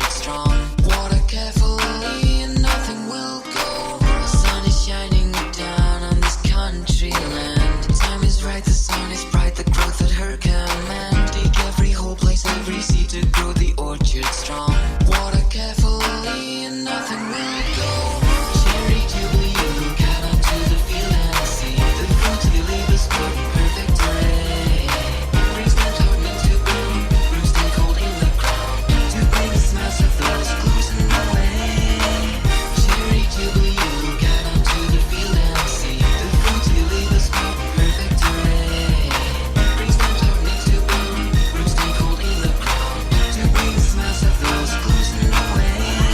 orchard strong. Water carefully and nothing will go. The sun is shining down on this country land. Time is right, the sun is bright, the growth at her command. Dig every hole, place every seed to grow the orchard strong. Water carefully and nothing will go. Cherry jubilee, look out onto the field and see the fruit of the labor sport, perfect array. Brings them talking to bloom, roots take hold in the ground to bring the smells of those clues in the way. Cherry jubilee, look out onto the field and see the fruit of the labor sport, perfect array. Brings them talking to bloom, roots take hold in the ground to bring the smells of those clues in the way.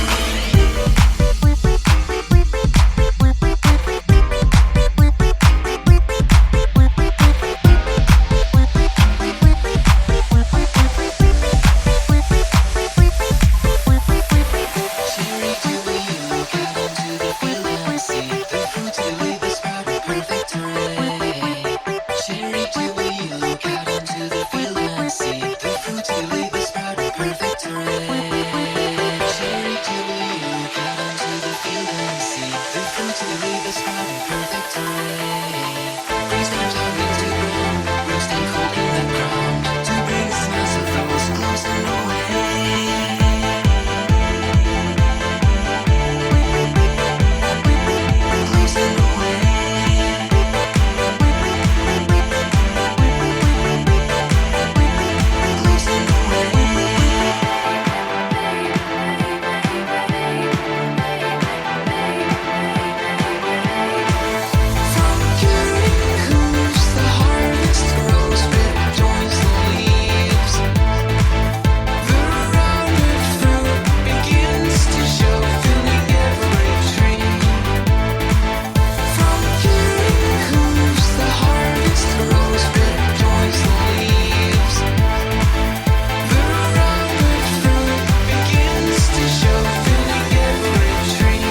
Cherry jubilee, look out onto the field and see the fruits of the labor sprout with perfect array. Cherry jubilee, look out onto the field and see the fruits of the labor sprout with perfect array. Cherry jubilee, look out onto the field and see the fruits of the labor sprout with perfect array. Brings them talking to grow, roots take hold in the ground to bring the smells of those close and away. Close and away. Close and From curing hooves, the harvest grows, red joins the leaves. The rounded fruit begins to show, filling every tree. From curing hooves, the harvest grows, red joins the leaves. The rounded fruit begins to show, filling every tree.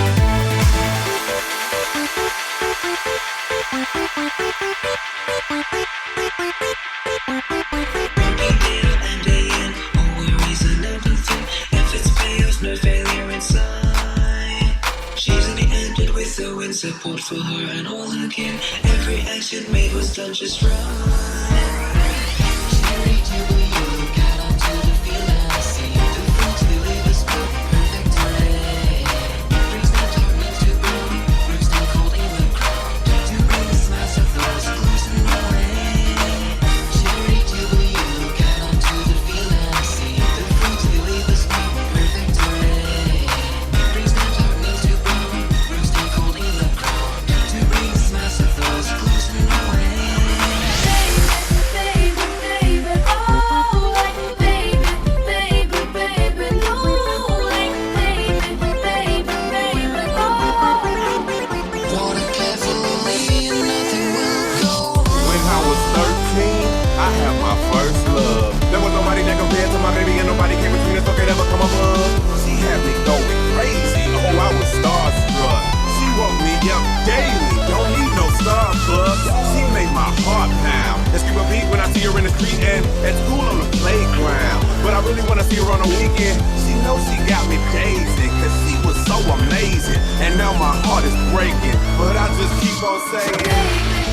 Working day out and day in, no worries and everything. If it's chaos, no failure inside. She's only ended with the wind, support for her and all her kin. Every action made was done just right. Cherry jubilee, look out onto the field and see the fruits of the labor sport, perfect array. Brings them talking to bloom, roots take hold in the ground to bring the smells of those clues in the way. Cherry jubilee, look out onto the field and see the fruits of the labor sport, perfect array. Brings them talking to bloom, roots take hold in the ground to bring the smells of those clues in the way. Water carefully and nothing will go. When I was 13, I had my first love. There was nobody that compared to my baby, and nobody came between us or could ever come above. She had me going crazy, oh, I was starstruck. She woke me up daily, don't need no Starbucks. She made my heart pound and skip a beat when I see her in the street and at school on the playground. But I really wanna see her on the weekend. She knows she got me dazing, cause she was so amazing. And now my heart is breaking, but I just keep on saying,